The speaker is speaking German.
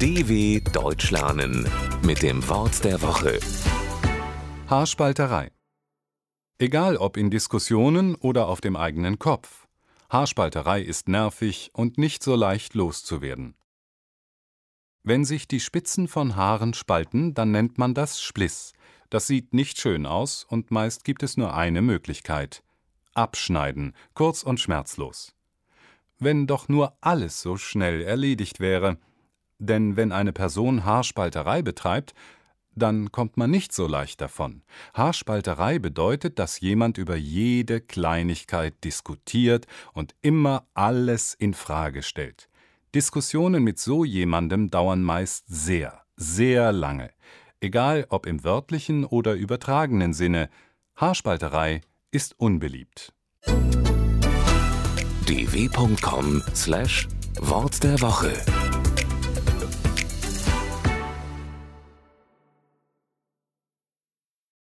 DW Deutsch lernen mit dem Wort der Woche. Haarspalterei. Egal ob in Diskussionen oder auf dem eigenen Kopf. Haarspalterei ist nervig und nicht so leicht loszuwerden. Wenn sich die Spitzen von Haaren spalten, dann nennt man das Spliss. Das sieht nicht schön aus und meist gibt es nur eine Möglichkeit: abschneiden, kurz und schmerzlos. Wenn doch nur alles so schnell erledigt wäre. Denn wenn eine Person Haarspalterei betreibt, dann kommt man nicht so leicht davon. Haarspalterei bedeutet, dass jemand über jede Kleinigkeit diskutiert und immer alles in Frage stellt. Diskussionen mit so jemandem dauern meist sehr, sehr lange. Egal ob im wörtlichen oder übertragenen Sinne. Haarspalterei ist unbeliebt. dw.com/Wort der Woche